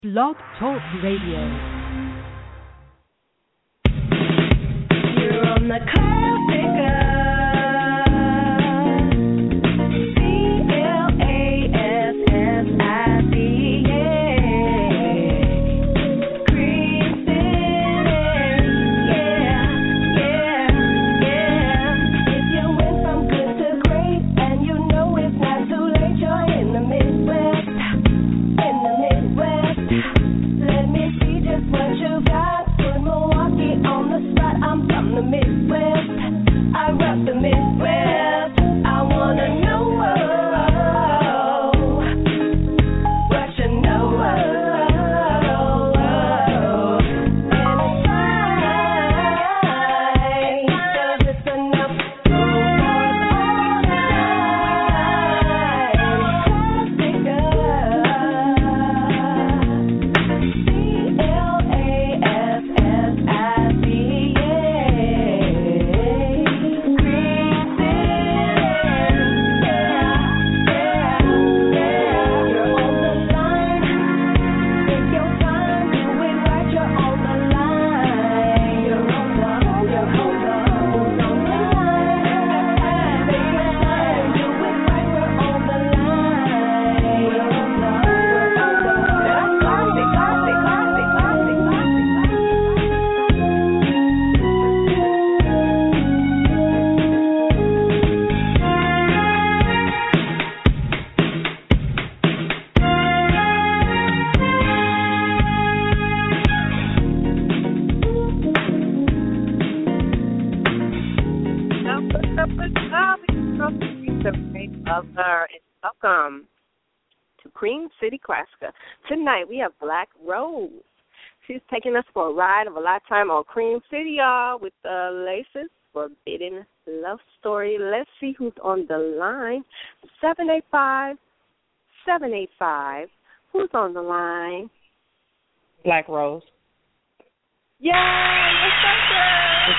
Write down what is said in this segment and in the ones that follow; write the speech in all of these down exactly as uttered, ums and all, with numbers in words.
Blog Talk Radio. You're on the call picker. C L A S S I D, yeah. Cream City, yeah, yeah, yeah. If you went from good to great, and you know it's not too late, you're in the Midwest, in the Midwest. Let me see just what you got. Put Milwaukee on the spot. I'm from the Midwest. I rock the Midwest. I wanna know what you know. And it's fine, 'cause it's enough room for us all tonight. Classic C L A S S I D, yeah. Green City, yeah, yeah, yeah. You're on the line. Take your time, do it right. You're on the line. You're on the, you're on the, who's on the line? Take your time, do it right. We're on the line. We're on the, we're on the. That's classic, classic, classic, classic, Other and welcome to Cream City Classica. Tonight we have Black Rose. She's taking us for a ride of a lifetime on Cream City, y'all, with the Laces Forbidden Love Story. Let's see who's on the line. seven eight five, seven eight five. Who's on the line? Black Rose. Yay! What's up, girl?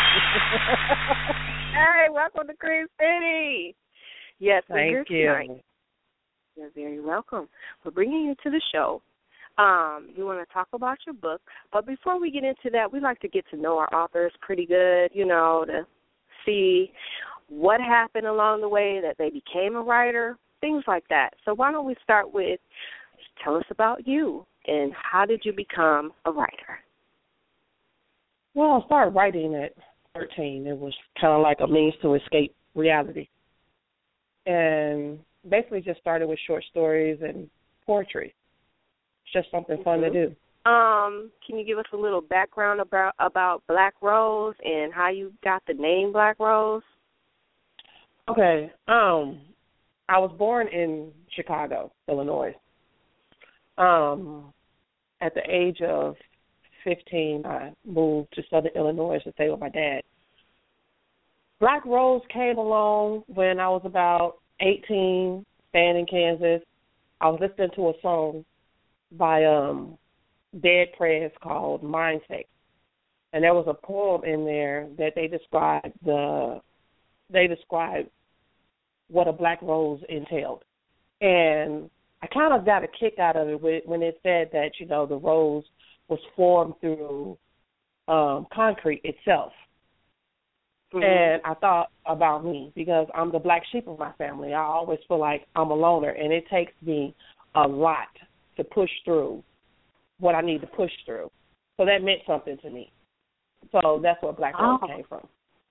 Hey, welcome to Cream City. Yes, we're here Thank you. tonight. You're very welcome. We're bringing you to the show. Um, you want to talk about your book, but before we get into that, we like to get to know our authors pretty good, you know, to see what happened along the way that they became a writer, things like that. So why don't we start with, tell us about you and how did you become a writer? Well, I started writing at thirteen. It was kind of like a means to escape reality. And basically just started with short stories and poetry. It's just something fun Mm-hmm. to do. Um, can you give us a little background about about Black Rose and how you got the name Black Rose? Okay. Um, I was born in Chicago, Illinois. Um, at the age of fifteen, I moved to Southern Illinois to stay with my dad. Black Rose came along when I was about eighteen, staying in Kansas. I was listening to a song by um, Dead Prez called Mindset. And there was a poem in there that they described the they described what a black rose entailed. And I kind of got a kick out of it when it said that, you know, the rose was formed through um, concrete itself. Mm-hmm. And I thought about me because I'm the black sheep of my family. I always feel like I'm a loner, and it takes me a lot to push through what I need to push through. So that meant something to me. So that's where Black Rose Oh. came from.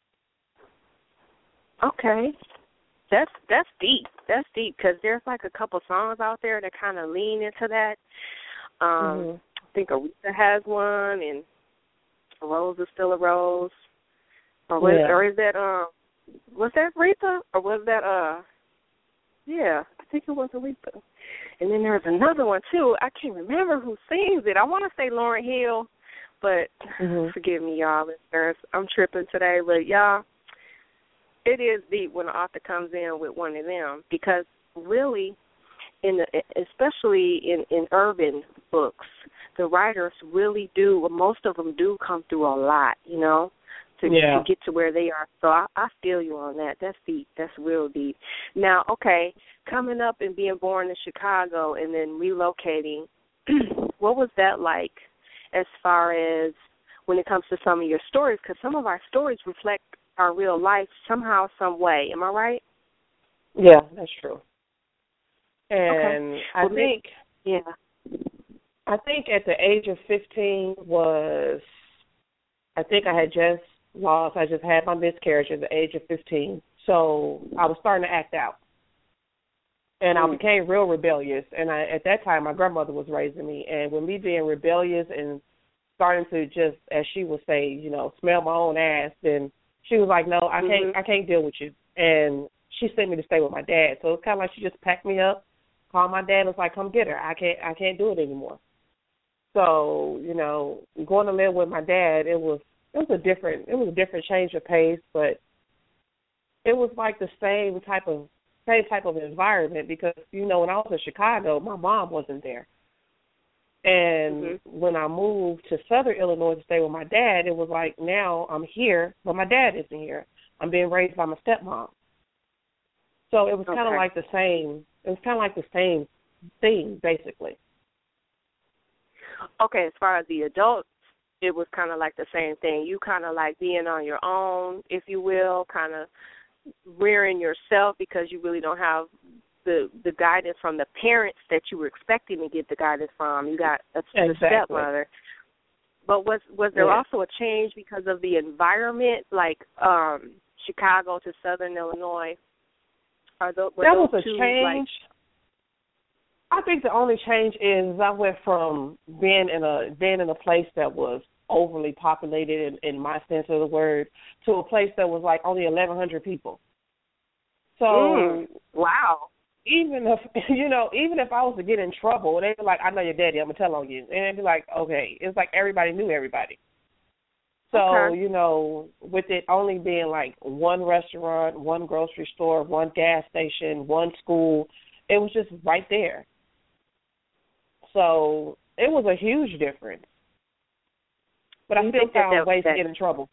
Okay. That's that's deep. That's deep because there's like a couple songs out there that kind of lean into that. Um, Mm-hmm. I think Aretha has one, and a rose is still a rose. Or, was, Yeah. or is that, um, was that Aretha? Or was that, uh, yeah, I think it was Aretha. And then there's another one, too. I can't remember who sings it. I want to say Lauryn Hill, but Mm-hmm. forgive me, y'all, listeners. I'm tripping today. But, y'all, it is deep when the author comes in with one of them because really, in the, especially in, in urban books, the writers really do, well, most of them do come through a lot, you know, to, Yeah. to get to where they are. So I, I feel you on that. That's deep. That's real deep. Now, okay, coming up and being born in Chicago and then relocating what was that like as far as when it comes to some of your stories? Because some of our stories reflect our real life somehow, some way. Am I right? Yeah, that's true. And okay. I well, think, yeah, I think at the age of fifteen was, I think I had just lost, I just had my miscarriage at the age of fifteen. So I was starting to act out. And I became real rebellious. And I, at that time, my grandmother was raising me. And with me being rebellious and starting to just, as she would say, you know, smell my own ass, then she was like, no, I can't, mm-hmm. I can't deal with you. And she sent me to stay with my dad. So it's kind of like she just packed me up, called my dad, and was like, come get her. I can't, I can't do it anymore. So, you know, going to live with my dad, it was, it was a different, it was a different change of pace, but it was like the same type of same type of environment because, you know, when I was in Chicago, my mom wasn't there. And mm-hmm. when I moved to Southern Illinois to stay with my dad, it was like now I'm here, but my dad isn't here. I'm being raised by my stepmom. So it was kind of okay. like the same, it was kind of like the same thing, basically. Okay, as far as the adults, it was kind of like the same thing. You kind of like being on your own, if you will, kind of rearing yourself because you really don't have the the guidance from the parents that you were expecting to get the guidance from. You got a, exactly. a stepmother. But was was there yeah. also a change because of the environment, like um, Chicago to Southern Illinois? Are those, were that those was a two, change. Like, I think the only change is I went from being in a being in a place that was overly populated in, in my sense of the word to a place that was like only eleven hundred people. So mm, wow. Even if you know, even if I was to get in trouble, they'd be like, "I know your daddy. I'm gonna tell on you," and they'd be like, "Okay." It's like everybody knew everybody. So okay. you know, with it only being like one restaurant, one grocery store, one gas station, one school, it was just right there. So it was a huge difference. But I still found that, ways that, to get in trouble.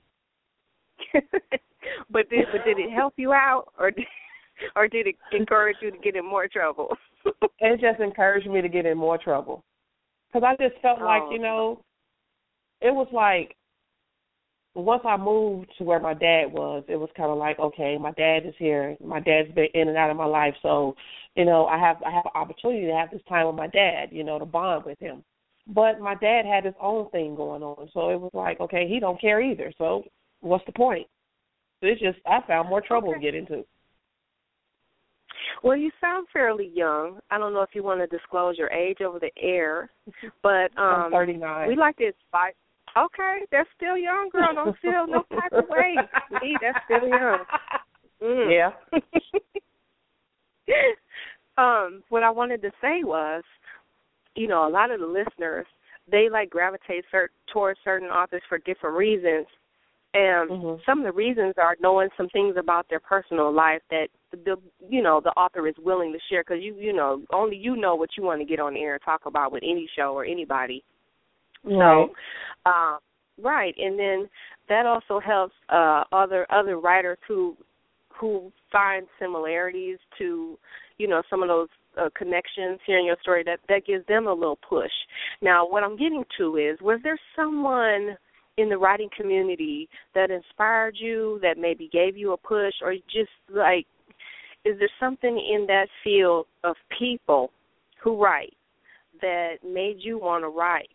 but did but did it help you out, or did, or did it encourage you to get in more trouble? It just encouraged me to get in more trouble. Because I just felt oh. like, you know, it was like once I moved to where my dad was, it was kind of like, okay, my dad is here. My dad's been in and out of my life, so, you know, I have I have an opportunity to have this time with my dad, you know, to bond with him. But my dad had his own thing going on, so it was like, okay, he don't care either, so what's the point? It's just, I found more trouble okay. to get into. Well, you sound fairly young. I don't know if you want to disclose your age over the air, but um, I'm thirty-nine. We like to inspire. Okay, that's still young, girl. Don't feel no type of way. See, that's still young. Mm. Yeah. um, what I wanted to say was, you know, a lot of the listeners, they like gravitate cert- towards certain authors for different reasons. And mm-hmm. some of the reasons are knowing some things about their personal life that the you know the author is willing to share because you you know only you know what you want to get on the air and talk about with any show or anybody. Right. So, uh, right, and then that also helps uh, other other writers who who find similarities to you know some of those uh, connections here in your story that that gives them a little push. Now, what I'm getting to is, was there someone in the writing community that inspired you, that maybe gave you a push, or just like, is there something in that field of people who write that made you want to write?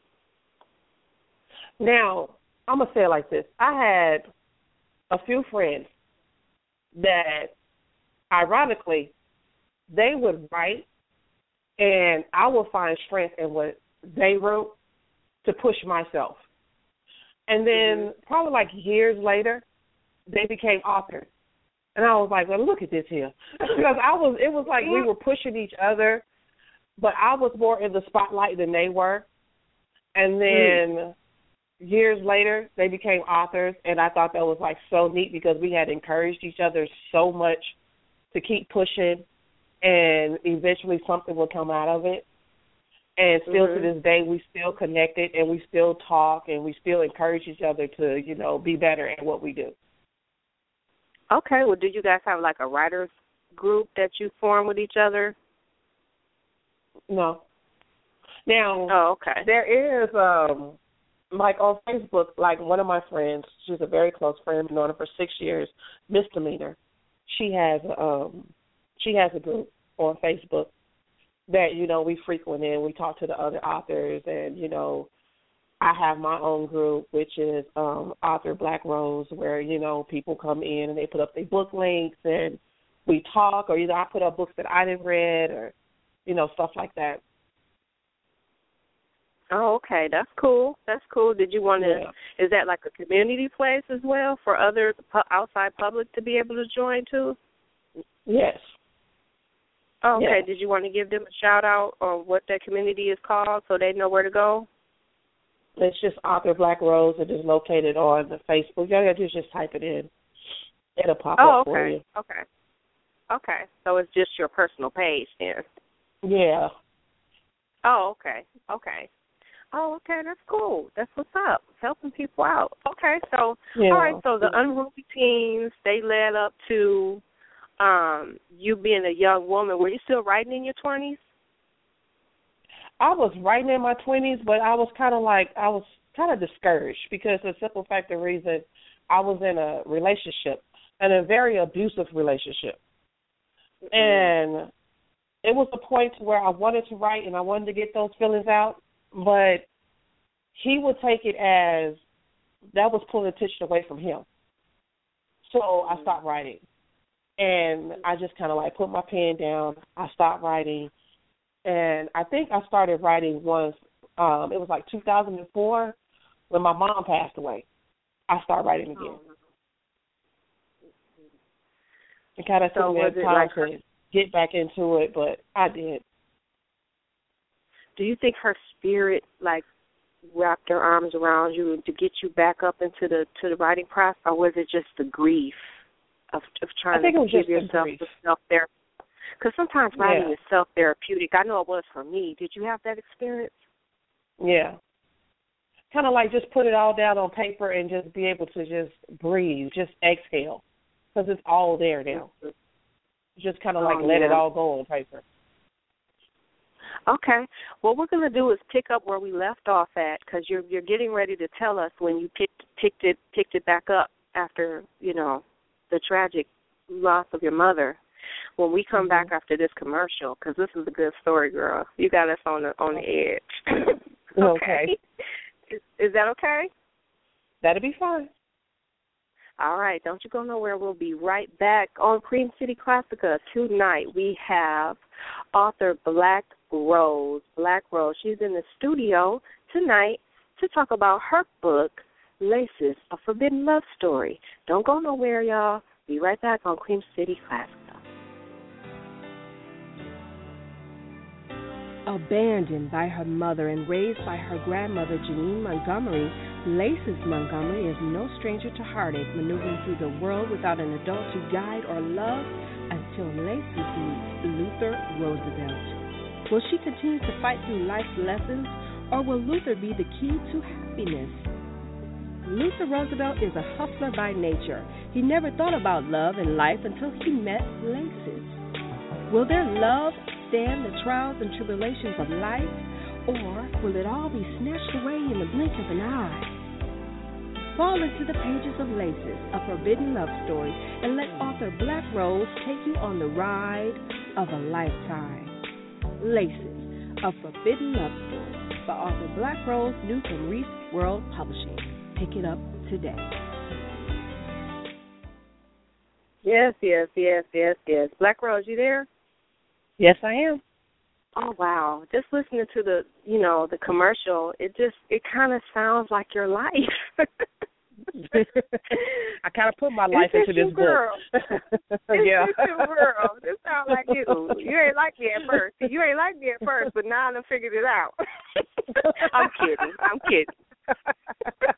Now, I'm going to say it like this. I had a few friends that, ironically, they would write, and I would find strength in what they wrote to push myself. And then mm-hmm. probably like years later, they became authors. And I was like, well, look at this here. Because I was, it was like we were pushing each other, but I was more in the spotlight than they were. And then mm-hmm. years later, they became authors, and I thought that was like so neat because we had encouraged each other so much to keep pushing, and eventually something would come out of it. And still mm-hmm. to this day, we still connected, and we still talk, and we still encourage each other to, you know, be better at what we do. Okay. Well, do you guys have like a writers group that you form with each other? No. Now, Oh, okay. there is, um, like on Facebook, like one of my friends, she's a very close friend, been known her for six years, Misdemeanor. She has, um, she has a group on Facebook that, you know, we frequent in. We talk to the other authors, and, you know, I have my own group, which is um, Author Black Rose, where, you know, people come in and they put up their book links and we talk, or either I put up books that I didn't read or, you know, stuff like that. Oh, okay. That's cool. That's cool. Did you want to, Yeah. is that like a community place as well for other pu- outside public to be able to join too? Yes. Oh, okay. Yes. Did you want to give them a shout out on what that community is called so they know where to go? It's just Author Black Rose. It is located on the Facebook. You gotta just type it in. It'll pop Oh, up for okay. you. Okay. Okay. So it's just your personal page then. Yeah. Oh, okay. Okay. Oh, okay. That's cool. That's what's up. Helping people out. Okay. So, Yeah. all right. So the Unruly Teens, they led up to um, you being a young woman. Were you still writing in your twenties? I was writing in my twenties, but I was kind of like, I was kind of discouraged because the simple fact of reason I was in a relationship, and a very abusive relationship. Mm-hmm. And it was a point to where I wanted to write and I wanted to get those feelings out, but he would take it as that was pulling attention away from him. So I stopped writing. And I just kind of like put my pen down. I stopped writing. And I think I started writing once, um, it was like two thousand four when my mom passed away. I started writing again. Oh. It kind of So took me was a it time like to her, get back into it, but I did. do you think her spirit like wrapped her arms around you to get you back up into the to the writing process, or was it just the grief of of trying I think to it was give just the yourself grief. the self therapy? Because sometimes writing Yeah. is self therapeutic. I know it was for me. Did you have that experience? Yeah. Kind of like just put it all down on paper and just be able to just breathe, just exhale, because it's all there now. Just kind of like Oh, let it yeah. all go on paper. Okay. What we're going to do is pick up where we left off at, because you're you're getting ready to tell us when you picked picked it picked it back up after, you know, the tragic loss of your mother. When we come Mm-hmm. back after this commercial, because this is a good story, girl. You got us on the on the edge. Okay. Is, is that okay? That'll be fine. All right. Don't you go nowhere. We'll be right back on Cream City Classica. Tonight we have author Black Rose. Black Rose. She's in the studio tonight to talk about her book, Laces, A Forbidden Love Story. Don't go nowhere, y'all. Be right back on Cream City Classica. Abandoned by her mother and raised by her grandmother, Janine Montgomery, Laces Montgomery is no stranger to heartache, maneuvering through the world without an adult to guide or love until Laces meets Luther Roosevelt. Will she continue to fight through life's lessons, or will Luther be the key to happiness? Luther Roosevelt is a hustler by nature. He never thought about love and life until he met Laces. Will their love stand the trials and tribulations of life, or will it all be snatched away in the blink of an eye? Fall into the pages of Laces, A Forbidden Love Story, and let author Black Rose take you on the ride of a lifetime. Laces, A Forbidden Love Story, by author Black Rose, new from Reese World Publishing. Pick it up today. Yes, yes, yes, yes, yes. Black Rose, you there? Yes, I am. Oh, wow. Just listening to the, you know, the commercial, it just, it kind of sounds like your life. I kind of put my life It's into just this you, girl. book. Yeah. It's just you, girl. This sounds like you. You ain't like me at first. You ain't like me at first, but now I done figured it out. I'm kidding. I'm kidding.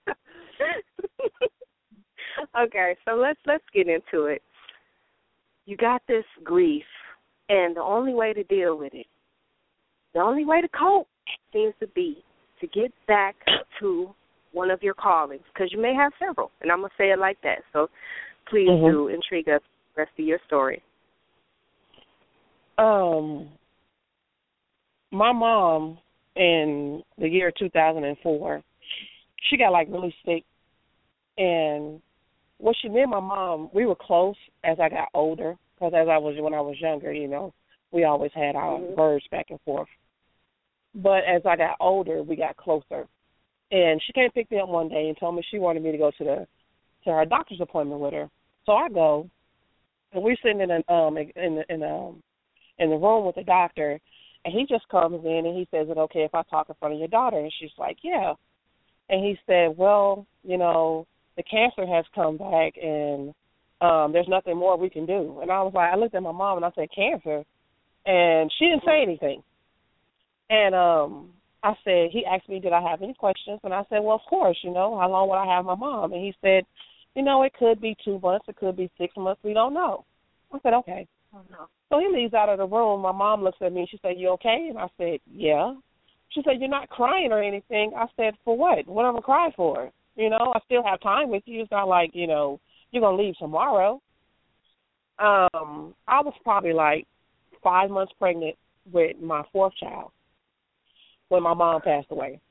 Okay, so let's let's get into it. You got this grief, and the only way to deal with it, the only way to cope seems to be to get back to one of your callings, because you may have several, and I'm going to say it like that. So please Mm-hmm. do intrigue us with the rest of your story. Um, my mom in the year two thousand four. She got like really sick, and what she me and my mom, we were close as I got older, because as I was when I was younger, you know, we always had our Mhm. words back and forth. But as I got older, we got closer. And she came to pick me up one day and told me she wanted me to go to the to her doctor's appointment with her. So I go, and we're sitting in a, um in the, in um in the room with the doctor, and he just comes in and he says, "Is it okay if I talk in front of your daughter?" And she's like, "Yeah." And he said, "Well, you know, the cancer has come back, and um, there's nothing more we can do." And I was like, I looked at my mom and I said, "Cancer?" And she didn't say anything. And um, I said, he asked me, did I have any questions? And I said, well, of course, you know, how long would I have my mom? And he said, you know, it could be two months, it could be six months, we don't know. I said, okay. Oh, no. So he leaves out of the room. My mom looks at me and she said, you okay? And I said, yeah. She said, you're not crying or anything. I said, for what? What am I crying for? You know, I still have time with you. It's not like, you know, you're going to leave tomorrow. Um, I was probably like five months pregnant with my fourth child when my mom passed away.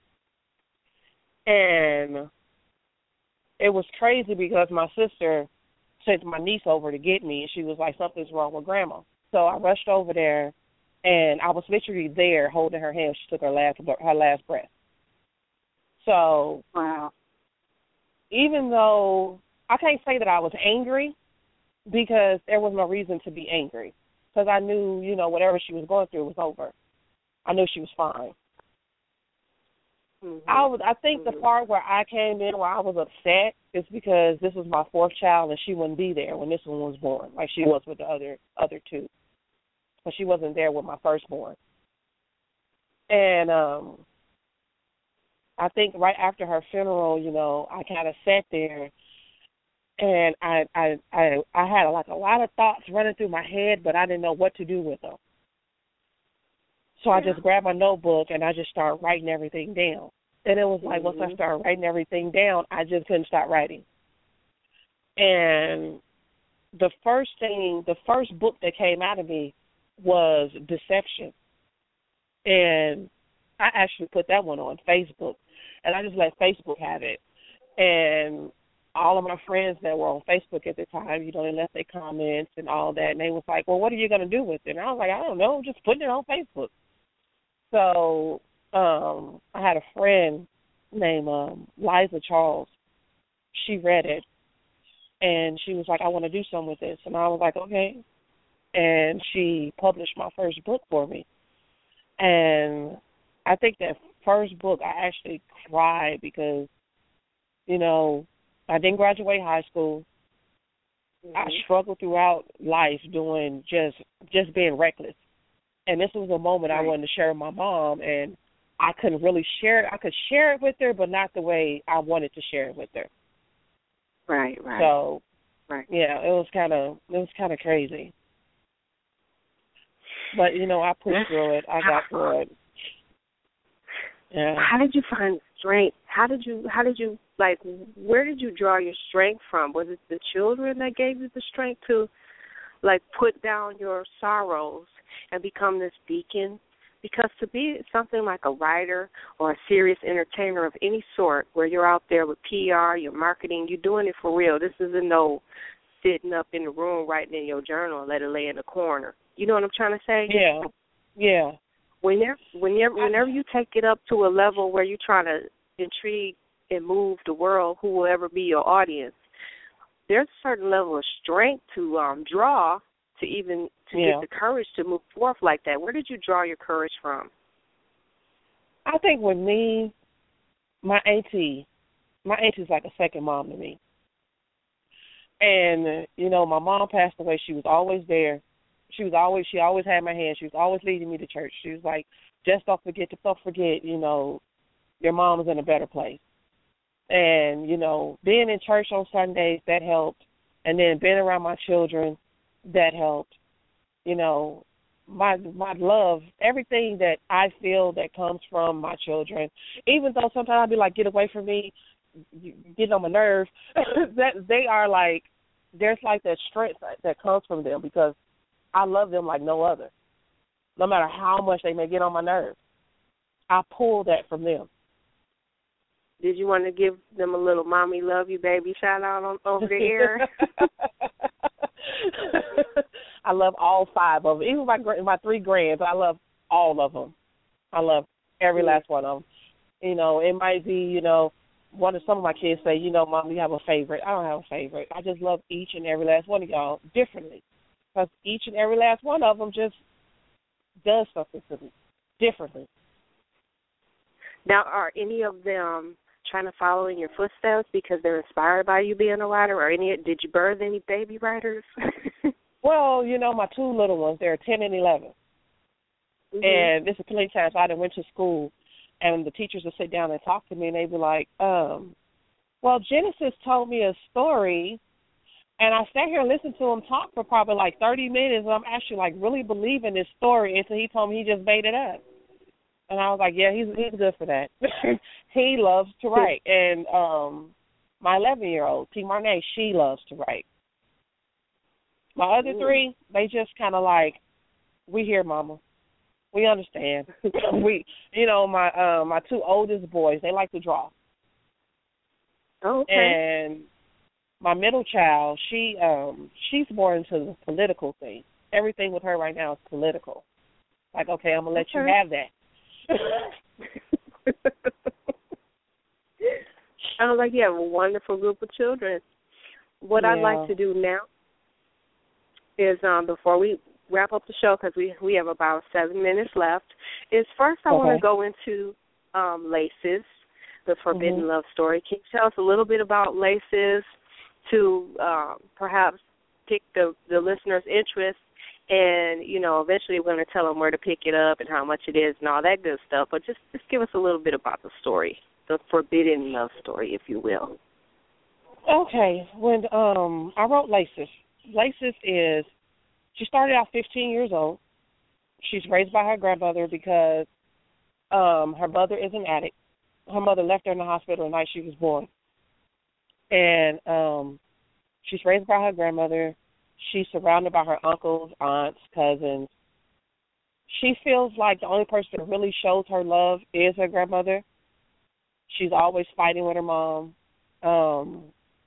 And it was crazy because my sister sent my niece over to get me, and she was like, something's wrong with Grandma. So I rushed over there, and I was literally there holding her hand. She took her last her last breath. So wow. Even though I can't say that I was angry, because there was no reason to be angry, because I knew, you know, whatever she was going through was over. I knew she was fine. Mm-hmm. I was. I think mm-hmm. the part where I came in where I was upset is because this was my fourth child, and she wouldn't be there when this one was born, like she was with the other other two. But she wasn't there with my firstborn. And um, I think right after her funeral, you know, I kind of sat there, and I, I I I had like a lot of thoughts running through my head, but I didn't know what to do with them. So I just grabbed my notebook and I just started writing everything down. And it was like, mm-hmm. once I started writing everything down, I just couldn't stop writing. And the first thing, the first book that came out of me was Deception. And I actually put that one on Facebook. And I just let Facebook have it. And all of my friends that were on Facebook at the time, you know, they left their comments and all that. And they was like, well, what are you going to do with it? And I was like, I don't know, just putting it on Facebook. So um, I had a friend named um, Liza Charles. She read it, and she was like, I want to do something with this. And I was like, okay. And she published my first book for me. And I think that first book I actually cried because, you know, I didn't graduate high school. Mm-hmm. I struggled throughout life doing just just being reckless. And this was a moment right. I wanted to share with my mom, and I couldn't really share it. I could share it with her, but not the way I wanted to share it with her. Right, right. So, right. yeah, it was kind of it was kind of crazy. But you know, I pushed through it. I got through it. Yeah. How did you find strength? How did you? How did you like? Where did you draw your strength from? Was it the children that gave you the strength to, like, put down your sorrows and become this beacon? Because to be something like a writer or a serious entertainer of any sort, where you're out there with P R, you're marketing, you're doing it for real. This isn't no sitting up in the room writing in your journal and let it lay in the corner. You know what I'm trying to say? Yeah, yeah. Whenever, whenever, whenever you take it up to a level where you're trying to intrigue and move the world, who will ever be your audience, there's a certain level of strength to um, draw to even to yeah. get the courage to move forth like that. Where did you draw your courage from? I think with me, my auntie, my auntie's like a second mom to me. And, you know, my mom passed away. She was always there. She was always, she always had my hand. She was always leading me to church. She was like, just don't forget, don't forget, you know, your mom's in a better place. And, you know, being in church on Sundays, that helped. And then being around my children, that helped. You know, my my love, everything that I feel that comes from my children, even though sometimes I'll be like, get away from me, you get on my nerves, that they are like, there's like that strength that comes from them because I love them like no other, no matter how much they may get on my nerves. I pull that from them. Did you want to give them a little "mommy love you, baby" shout out on over the air? I love all five of them. Even my my three grands, I love all of them. I love every last one of them. You know, it might be, you know, one of some of my kids say, you know, Mom, you have a favorite. I don't have a favorite. I just love each and every last one of y'all differently, because each and every last one of them just does something to me differently. Now, are any of them trying to follow in your footsteps because they're inspired by you being a writer, or any? Did you birth any baby writers? Well, you know, my two little ones, they're ten and eleven. Mm-hmm. And this is plenty of times I done went to school, and the teachers would sit down and talk to me, and they'd be like, um, well, Genesis told me a story, and I sat here and listened to him talk for probably like thirty minutes, and I'm actually like really believing this story until he told me he just made it up. And I was like, yeah, he's he's good for that. He loves to write. And um, my eleven-year-old, T. Marnay, she loves to write. My other three, they just kind of like, we hear, Mama. We understand. we, you know, my uh, my two oldest boys, they like to draw. Oh, okay. And my middle child, she um she's more into the political thing. Everything with her right now is political. Like, okay, I'm gonna let okay. you have that. Sounds like you have a wonderful group of children. What yeah. I'd like to do now is, um, before we wrap up the show, because we we have about seven minutes left, is first I okay. want to go into um, Laces, the Forbidden mm-hmm. Love story. Can you tell us a little bit about Laces to um, perhaps pick the, the listener's interest? And, you know, eventually we're going to tell them where to pick it up and how much it is and all that good stuff. But just, just give us a little bit about the story, the Forbidden Love story, if you will. Okay. When um, I wrote Laces, Laces is, she started out fifteen years old. She's raised by her grandmother because um, her mother is an addict. Her mother left her in the hospital the night she was born. And um, she's raised by her grandmother. She's surrounded by her uncles, aunts, cousins. She feels like the only person that really shows her love is her grandmother. She's always fighting with her mom. Um,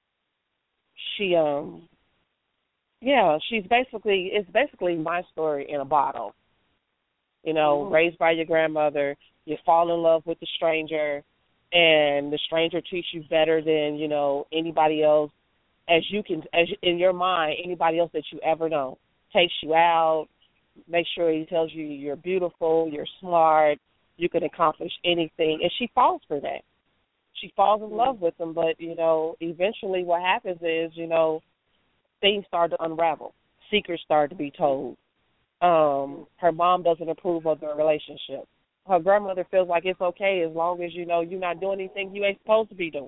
she, um, yeah, she's basically, it's basically my story in a bottle. You know, mm-hmm. raised by your grandmother, you fall in love with the stranger, and the stranger treats you better than, you know, anybody else. As you can, as in your mind, anybody else that you ever know takes you out, make sure he tells you you're beautiful, you're smart, you can accomplish anything, and she falls for that. She falls in love with him, but, you know, eventually what happens is, you know, things start to unravel. Secrets start to be told. Um, her mom doesn't approve of the relationship. Her grandmother feels like it's okay as long as, you know, you're not doing anything you ain't supposed to be doing.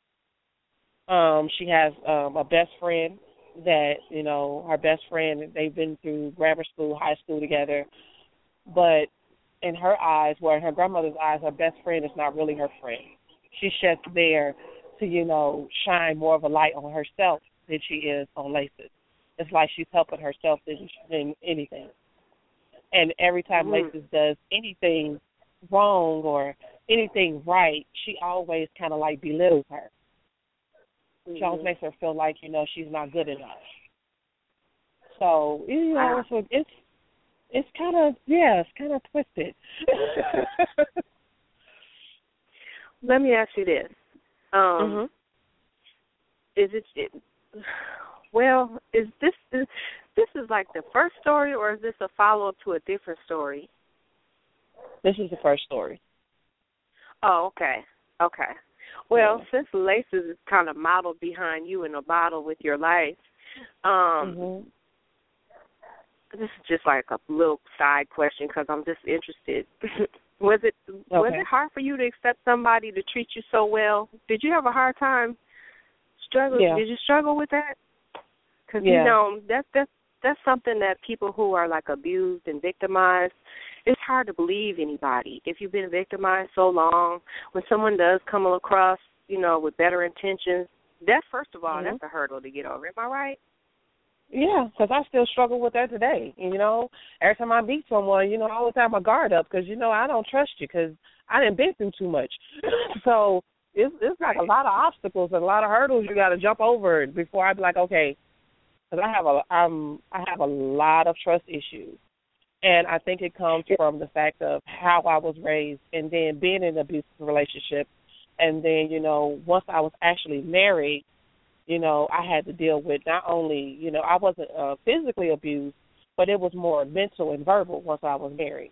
Um, she has um, a best friend that, you know, her best friend, they've been through grammar school, high school together. But in her eyes, well, in her grandmother's eyes, her best friend is not really her friend. She's just there to, you know, shine more of a light on herself than she is on Laces. It's like she's helping herself than, than anything. And every time mm-hmm. Laces does anything wrong or anything right, she always kind of like belittles her. She always makes her feel like, you know, she's not good enough. So, you know, it's it's, it's kind of, yeah, it's kind of twisted. Let me ask you this. Um, mm-hmm. Is it, it, well, is this, is, this is like the first story, or is this a follow-up to a different story? This is the first story. Oh, okay, okay. Well, since Laces is kind of modeled behind you in a bottle with your life, um, mm-hmm. this is just like a little side question because I'm just interested. was it okay. was it hard for you to accept somebody to treat you so well? Did you have a hard time struggling? Yeah. Did you struggle with that? Because yeah. you know that's that's that's something that people who are like abused and victimized, it's hard to believe anybody. If you've been victimized so long, when someone does come across, you know, with better intentions, that's, first of all, mm-hmm. that's a hurdle to get over. Am I right? Yeah, because I still struggle with that today. You know, every time I meet someone, you know, I always have my guard up because, you know, I don't trust you because I didn't been through too much. So it's it's like a lot of obstacles and a lot of hurdles you got to jump over before I be like, okay, because I have a um I have a lot of trust issues, and I think it comes from the fact of how I was raised, and then being in an abusive relationship, and then you know once I was actually married, you know I had to deal with not only you know I wasn't uh, physically abused, but it was more mental and verbal once I was married.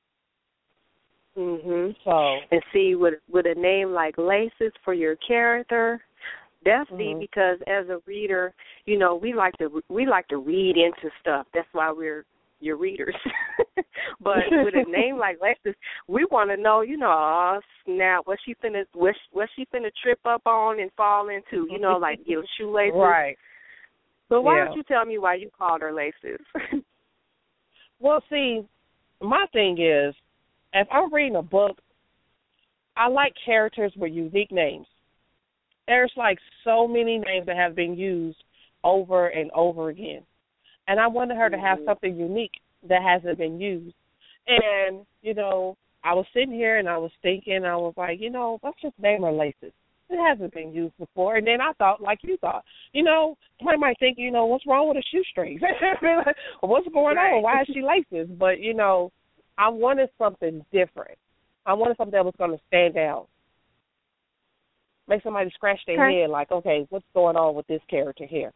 Mhm. So and see, with with a name like Laces for your character. That's mm-hmm. deep because as a reader, you know, we like to we like to read into stuff. That's why we're your readers. But with a name like Lexus, we want to know, you know, oh snap, what she finna what she, what she finna trip up on and fall into, you know, like your shoelaces. Right. But why yeah. don't you tell me why you called her Laces? Well, see, my thing is, if I'm reading a book, I like characters with unique names. There's like so many names that have been used over and over again. And I wanted her to have something unique that hasn't been used. And, you know, I was sitting here and I was thinking, I was like, you know, let's just name her Laces. It hasn't been used before. And then I thought, like you thought, you know, somebody might think, you know, what's wrong with her shoestrings? What's going right. on? Why is she Laces? But, you know, I wanted something different. I wanted something that was going to stand out. Make somebody scratch their okay. head like, okay, what's going on with this character here?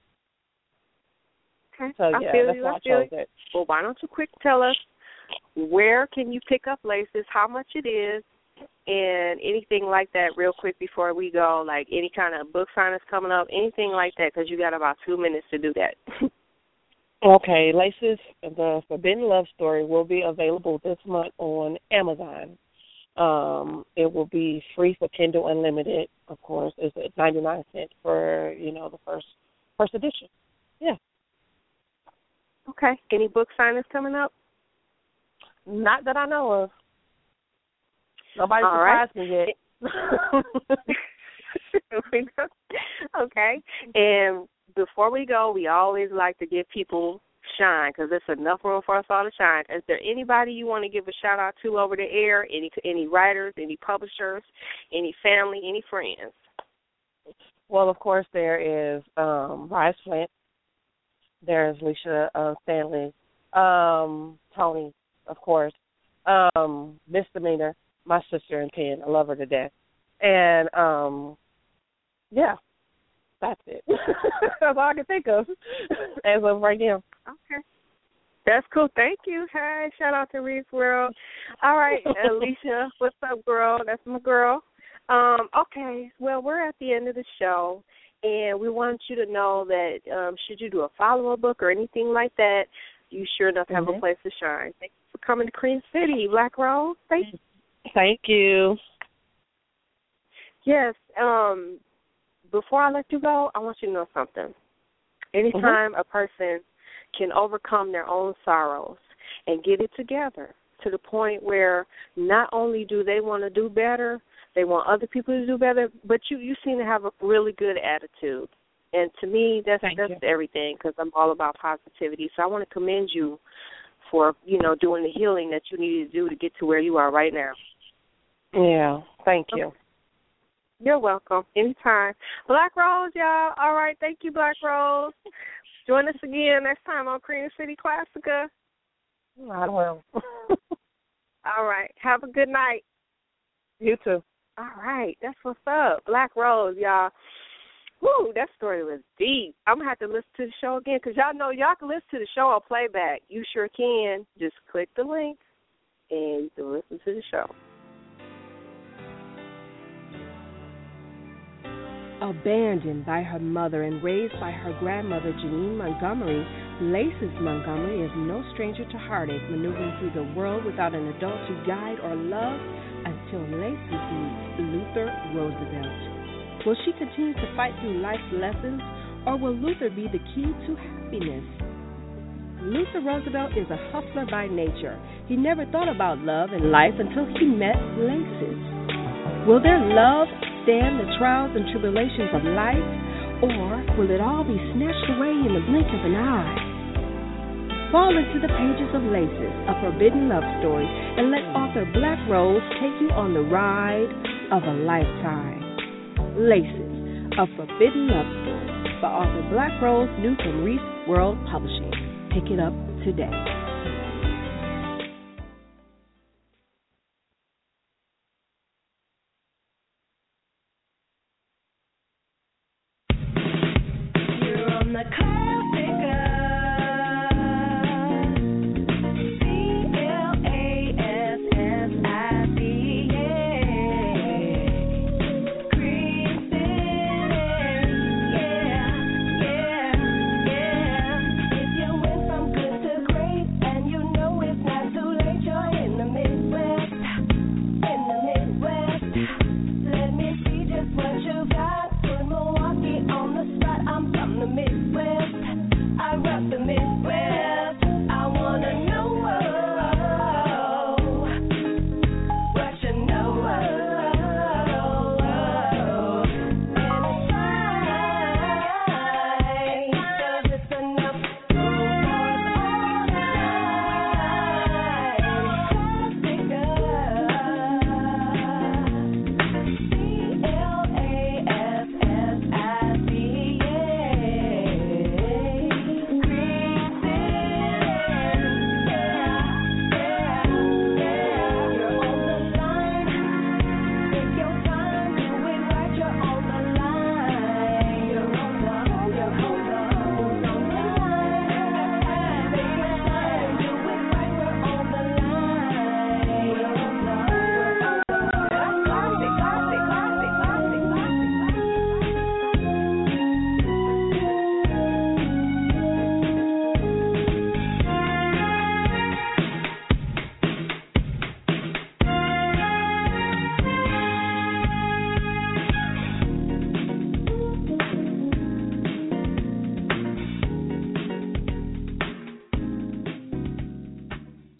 Okay. So, yeah, I feel that's you. why I I feel chose you. it. Well, why don't you quick tell us where can you pick up Laces, how much it is, and anything like that real quick before we go, like any kind of book signings coming up, anything like that, because you got about two minutes to do that. Okay, Laces, the Forbidden Love Story will be available this month on Amazon. Um, it will be free for Kindle Unlimited, of course. It's at ninety-nine cents for, you know, the first first edition. Yeah. Okay. Any book signings coming up? Not that I know of. Nobody All surprised right. me yet. Okay. And before we go, we always like to give people shine because there's enough room for us all to shine. Is there anybody you want to give a shout out to over the air? Any any writers, any publishers, any family, any friends? Well, of course, there is um, Rise Flint. There's Leisha uh, Stanley, um, Tony, of course, um, Misdemeanor, my sister in pen. I love her to death. And, um, yeah, that's it. That's all I can think of as of right now. Okay. That's cool. Thank you. Hey, shout out to Reed's World. All right, Alicia, what's up, girl? That's my girl. Um, okay, well, we're at the end of the show, and we want you to know that um, should you do a follow-up book or anything like that, you sure enough have mm-hmm. a place to shine. Thank you for coming to Queen City, Black Rose. Thank you. Thank you. Yes, um, before I let you go, I want you to know something. Anytime mm-hmm. a person can overcome their own sorrows and get it together to the point where not only do they want to do better, they want other people to do better, but you, you seem to have a really good attitude. And to me, that's Thank that's you. everything because I'm all about positivity. So I want to commend you for, you know, doing the healing that you needed to do to get to where you are right now. Yeah, thank you. Okay. You're welcome. Anytime. Black Rose, y'all. All right, thank you, Black Rose. Join us again next time on Queen City Classica. I will. All right. Have a good night. You too. All right. That's what's up. Black Rose, y'all. Woo, that story was deep. I'm going to have to listen to the show again because y'all know y'all can listen to the show on playback. You sure can. Just click the link and you can listen to the show. Abandoned by her mother and raised by her grandmother, Janine Montgomery, Laces Montgomery is no stranger to heartache, maneuvering through the world without an adult to guide or love until Laces meets Luther Roosevelt. Will she continue to fight through life's lessons, or will Luther be the key to happiness? Luther Roosevelt is a hustler by nature. He never thought about love and life until he met Laces. Will their love stand the trials and tribulations of life, Or will it all be snatched away in the blink of an eye? Fall into the pages of Laces, a forbidden love story, and let author Black Rose take you on the ride of a lifetime. Laces, a forbidden love story, by author Black Rose, new from Reese World Publishing. Pick it up today.